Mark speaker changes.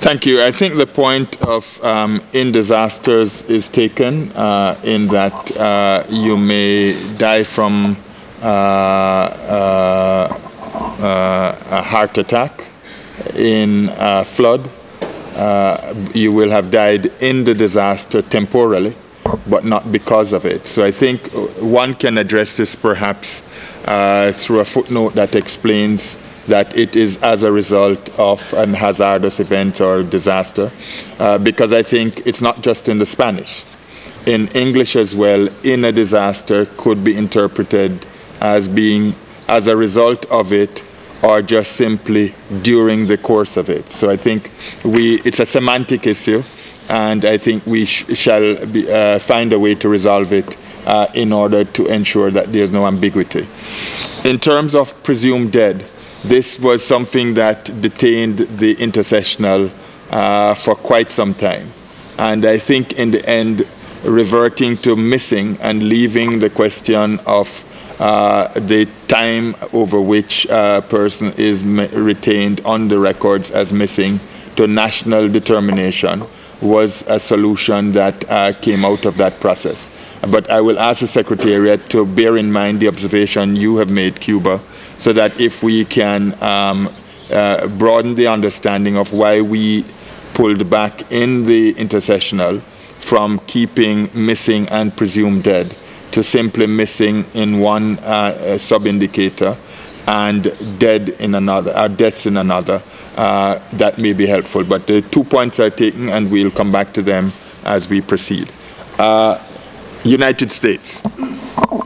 Speaker 1: Thank you. I think the point of in disasters is taken in that you may die from a heart attack in a flood. You will have died in the disaster temporarily, but not because of it. So I think one can address this perhaps through a footnote that explains that it is as a result of an hazardous event or disaster, because I think it's not just in the Spanish. In English as well, in a disaster could be interpreted as being as a result of it or just simply during the course of it. So I think it's a semantic issue, and I think we shall find a way to resolve it in order to ensure that there's no ambiguity. In terms of presumed dead, this was something that detained the intersessional for quite some time. And I think in the end, reverting to missing and leaving the question of the time over which a person is retained on the records as missing to national determination was a solution that came out of that process. But I will ask the Secretariat to bear in mind the observation you have made, Cuba, so that if we can broaden the understanding of why we pulled back in the intersessional from keeping missing and presumed dead to simply missing in one sub-indicator and dead in another, deaths in another, that may be helpful. But the 2 points are taken, and we'll come back to them as we proceed. United States.